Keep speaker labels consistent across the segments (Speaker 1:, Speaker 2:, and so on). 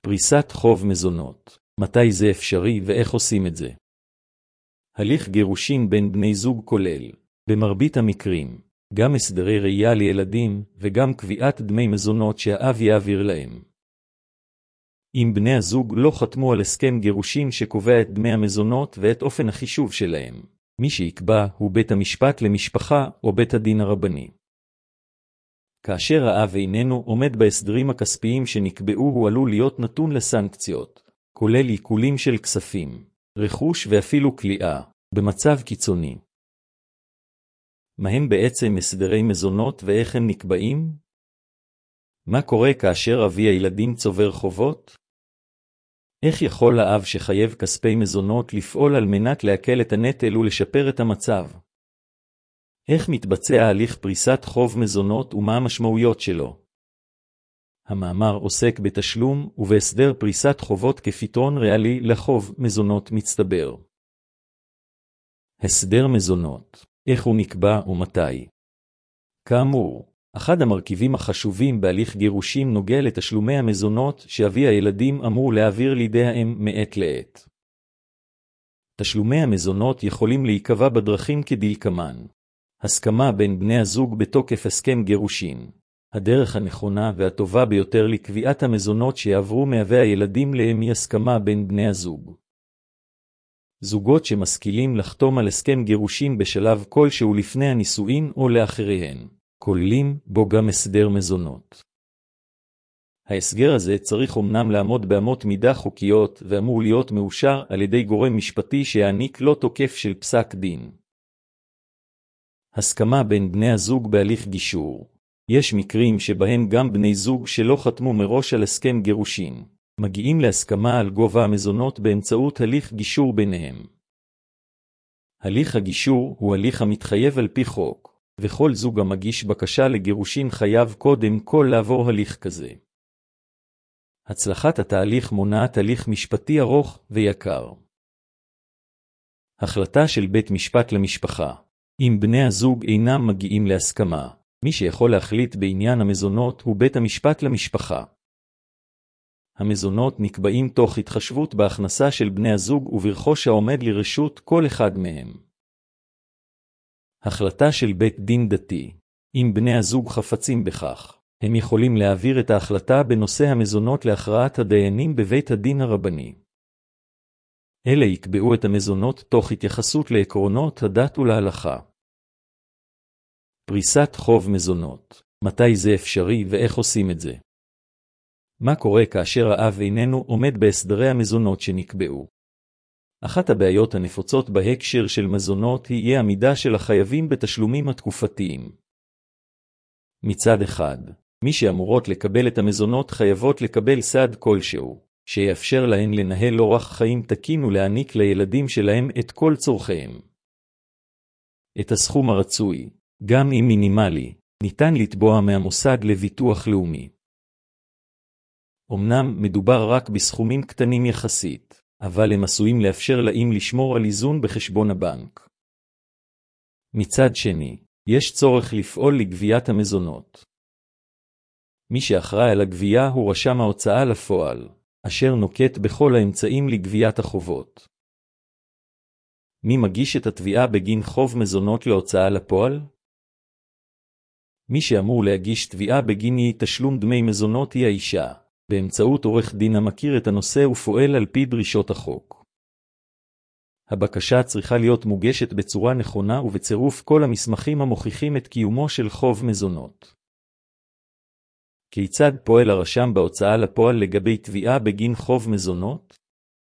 Speaker 1: פריסת חוב מזונות. מתי זה אפשרי ואיך עושים את זה? הליך גירושין בין בני זוג כולל, במרבית המקרים, גם הסדרי ראייה לילדים וגם קביעת דמי מזונות שהאב יעביר להם. אם בני הזוג לא חתמו על הסכם גירושין שקובע את דמי המזונות ואת אופן החישוב שלהם, מי שיקבע הוא בית המשפט למשפחה או בית הדין הרבני. כאשר האב איננו עומד בהסדרים הכספיים שנקבעו, הוא עלול להיות נתון לסנקציות, כולל עיקולים של כספים, רכוש ואפילו כליאה, במצב קיצוני. מהם בעצם הסדרי מזונות ואיך הם נקבעים? מה קורה כאשר אבי הילדים צובר חובות? איך יכול האב שחייב כספי מזונות לפעול על מנת להקל את הנטל ולשפר את המצב? איך מתבצע הליך פריסת חוב מזונות ומה המשמעויות שלו? המאמר עוסק בתשלום ובהסדר פריסת חובות כפתרון ריאלי לחוב מזונות מצטבר. הסדר מזונות, איך הוא נקבע ומתי? כאמור, אחד המרכיבים החשובים בהליך גירושים נוגע לתשלומי המזונות שאבי הילדים אמור להעביר לידי האם מעת לעת. תשלומי המזונות יכולים להיקבע בדרכים כדלקמן. הסכמה בין בני הזוג בתוקף הסכם גירושין. הדרך הנכונה והטובה ביותר לקביעת המזונות שיעברו מאבי הילדים לאם היא הסכמה בין בני הזוג. זוגות שמשכילים לחתום על הסכם גירושין בשלב כלשהו לפני הנישואין או לאחריהן, כוללים בו גם הסדר מזונות. ההסגר הזה צריך אומנם לעמוד באמות מידה חוקיות ואמור להיות מאושר על ידי גורם משפטי שיעניק לו תוקף של פסק דין. הסכמה בין בני הזוג בהליך גישור. יש מקרים שבהם גם בני זוג שלא חתמו מראש על הסכם גירושין, מגיעים להסכמה על גובה המזונות באמצעות הליך גישור ביניהם. הליך הגישור הוא הליך המתחייב על פי חוק, וכל זוג המגיש בקשה לגירושין חייב קודם כל לעבור הליך כזה. הצלחת התהליך מונעת הליך משפטי ארוך ויקר. החלטה של בית משפט למשפחה. אם בני הזוג אינם מגיעים להסכמה, מי שיכול להחליט בעניין המזונות הוא בית המשפט למשפחה. המזונות נקבעים תוך התחשבות בהכנסה של בני הזוג וברכוש העומד לרשות כל אחד מהם. החלטה של בית דין דתי. אם בני הזוג חפצים בכך, הם יכולים להעביר את ההחלטה בנושא המזונות להכרעת הדיינים בבית הדין הרבני. אלה יקבעו את המזונות תוך התייחסות לעקרונות הדת ולהלכה. פריסת חוב מזונות. מתי זה אפשרי ואיך עושים את זה? מה קורה כאשר האב איננו עומד בהסדרי המזונות שנקבעו? אחת הבעיות הנפוצות בהקשר של מזונות היא אי עמידה של החייבים בתשלומים התקופתיים. מצד אחד, מי שאמורות לקבל את המזונות חייבות לקבל סעד כלשהו, שיאפשר להן לנהל אורח חיים תקין ולהעניק לילדים שלהם את כל צורכיהם. את הסכום הרצוי, גם אם מינימלי, ניתן לתבוע מהמוסד לביטוח לאומי. אמנם מדובר רק בסכומים קטנים יחסית, אבל הם עשויים לאפשר להם לשמור על איזון בחשבון הבנק. מצד שני, יש צורך לפעול לגביית המזונות. מי שאחראי על הגבייה הוא רשם ההוצאה לפועל, אשר נוקט בכל האמצעים לגביית החובות. מי מגיש את התביעה בגין חוב מזונות להוצאה לפועל? מי שאמור להגיש תביעה בגין אי תשלום דמי מזונות היא האישה, באמצעות עורך דין המכיר את הנושא ופועל על פי דרישות החוק. הבקשה צריכה להיות מוגשת בצורה נכונה ובצירוף כל המסמכים המוכיחים את קיומו של חוב מזונות. כיצד פועל הרשם בהוצאה לפועל לגבי תביעה בגין חוב מזונות?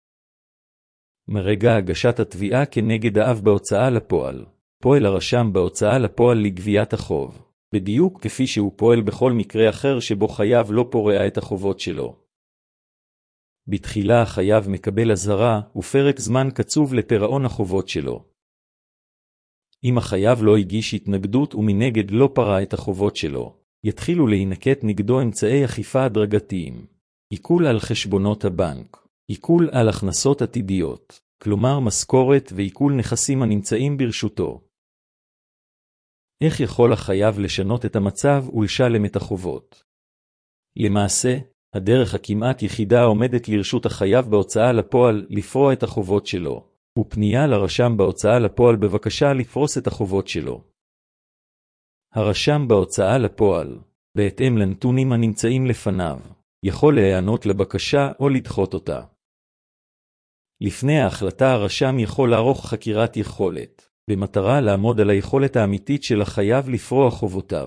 Speaker 1: מרגע הגשת התביעה כנגד האב בהוצאה לפועל, פועל הרשם בהוצאה לפועל לגביית החוב, בדיוק כפי שהוא פועל בכל מקרה אחר שבו חייב לא פורע את החובות שלו. בתחילה החייב מקבל אזהרה ופרק זמן קצוב לפירעון החובות שלו. אם החייב לא הגיש התנגדות ומנגד לא פרע את החובות שלו, יתחילו להינקט נגדו אמצעי אכיפה הדרגתיים. עיקול על חשבונות הבנק, עיקול על הכנסות עתידיות, כלומר משכורת ועיקול נכסים הנמצאים ברשותו. איך יכול החייב לשנות את המצב ולשלם את החובות? למעשה, הדרך הכמעט יחידה העומדת לרשות החייב בהוצאה לפועל לפרוע את החובות שלו, ופנייה לרשם בהוצאה לפועל בבקשה לפרוס את החובות שלו. הרשם בהוצאה לפועל, בהתאם לנתונים הנמצאים לפניו, יכול להיענות לבקשה או לדחות אותה. לפני ההחלטה הרשם יכול לערוך חקירת יכולת, במטרה לעמוד על היכולת האמיתית של החייב לפרוע חובותיו.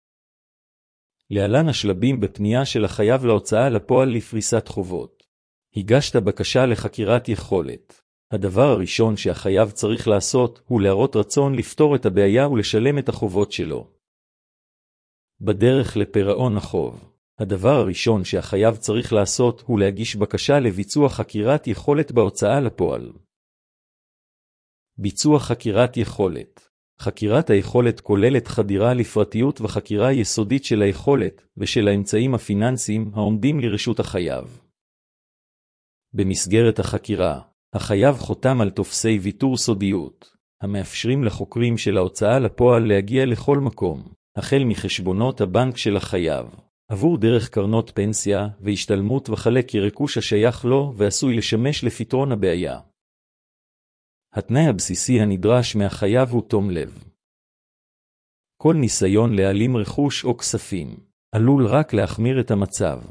Speaker 1: להלן השלבים בפנייה של החייב להוצאה לפועל לפריסת חובות. הגשת בקשה לחקירת יכולת. הדבר הראשון שהחייב צריך לעשות הוא להראות רצון לפתור את הבעיה ולשלם את החובות שלו. בדרך לפירעון החוב. הדבר הראשון שהחייב צריך לעשות הוא להגיש בקשה לביצוע חקירת יכולת בהוצאה לפועל. ביצוע חקירת יכולת. חקירת היכולת כוללת חדירה לפרטיות וחקירה יסודית של היכולת ושל האמצעים הפיננסיים העומדים לרשות החייב. במסגרת החקירה, החייב חותם על טופסי ויתור סודיות, המאפשרים לחוקרים של ההוצאה לפועל להגיע לכל מקום, החל מחשבונות הבנק של החייב, עבור דרך קרנות פנסיה והשתלמות וכלה כרכוש השייך לו ועשוי לשמש לפתרון הבעיה. התנאי הבסיסי הנדרש מהחייב הוא תום לב. כל ניסיון להעלים רכוש או כספים עלול רק להחמיר את המצב.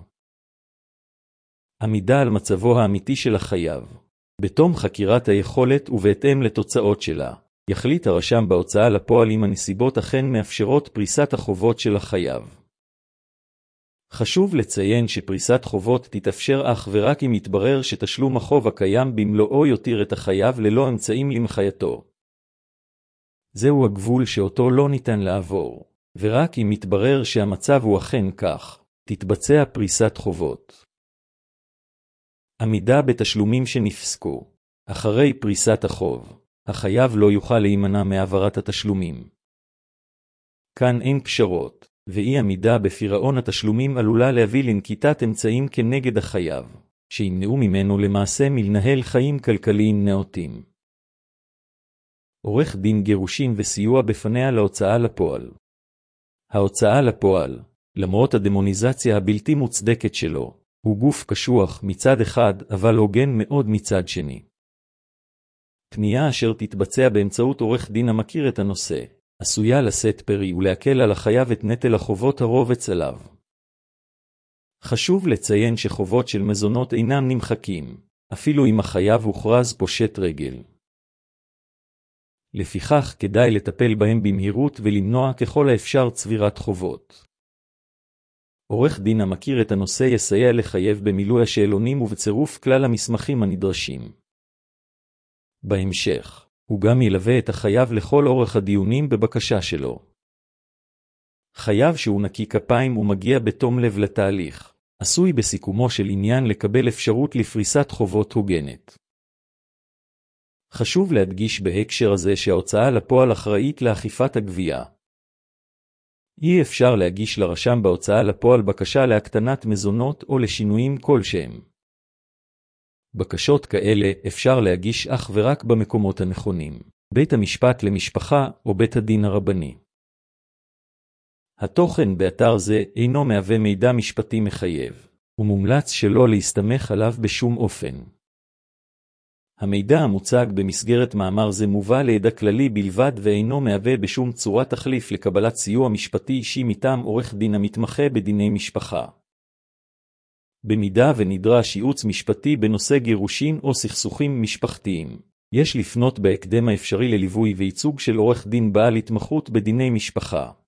Speaker 1: עמידה על מצבו האמיתי של החייב. בתום חקירת היכולת ובהתאם לתוצאות שלה, יחליט הרשם בהוצאה לפועל אם הנסיבות אכן מאפשרות פריסת החובות של החייב. חשוב לציין שפריסת חובות תתאפשר אך ורק אם יתברר שתשלום החוב הקיים במלואו יותיר את החייב ללא אמצעים למחייתו. זהו הגבול שאותו לא ניתן לעבור, ורק אם יתברר שהמצב הוא אכן כך, תתבצע פריסת חובות. עמידה בתשלומים שנפסקו. אחרי פריסת החוב, החייב לא יוכל להימנע מהעברת התשלומים. כאן אין פשרות, ואי עמידה בפירעון התשלומים עלולה להביא לנקיטת אמצעים כנגד החייב, שימנעו ממנו למעשה מלנהל חיים כלכליים נאותים. עורך דין גירושין וסיוע בפניה להוצאה לפועל. ההוצאה לפועל, למרות הדמוניזציה הבלתי מוצדקת שלו, הוא גוף קשוח מצד אחד אבל הוגן מאוד מצד שני. פנייה אשר תתבצע באמצעות עורך דין המכיר את הנושא, עשויה לשאת פרי ולהקל על החייב את נטל החובות הרובץ עליו. חשוב לציין שחובות של מזונות אינם נמחקים, אפילו אם החייב הוכרז פושט רגל. לפיכך כדאי לטפל בהם במהירות ולמנוע ככל האפשר צבירת חובות. עורך דין המכיר את הנושא יסייע לחייב במילוי השאלונים ובצירוף כלל המסמכים הנדרשים. בהמשך, הוא גם ילווה את החייב לכל אורך הדיונים בבקשה שלו. חייב שהוא נקי כפיים ומגיע בתום לב לתהליך, עשוי בסיכומו של עניין לקבל אפשרות לפריסת חובות הוגנת. חשוב להדגיש בהקשר הזה שההוצאה לפועל אחראית לאכיפת הגבייה. אי אפשר להגיש לרשם בהוצאה לפועל בקשה להקטנת מזונות או לשינויים כלשהם. בקשות כאלה אפשר להגיש אך ורק במקומות הנכונים, בית המשפט למשפחה או בית הדין הרבני. התוכן באתר זה אינו מהווה מידע משפטי מחייב, ומומלץ שלא להסתמך עליו בשום אופן. המידע המוצג במסגרת מאמר זה מובא לידע כללי בלבד ואינו מהווה בשום צורה תחליף לקבלת סיוע משפטי אישי מטעם עורך דין המתמחה בדיני משפחה. במידה ונדרש ייעוץ משפטי בנושא גירושין או סכסוכים משפחתיים, יש לפנות בהקדם האפשרי לליווי וייצוג של עורך דין בעל התמחות בדיני משפחה.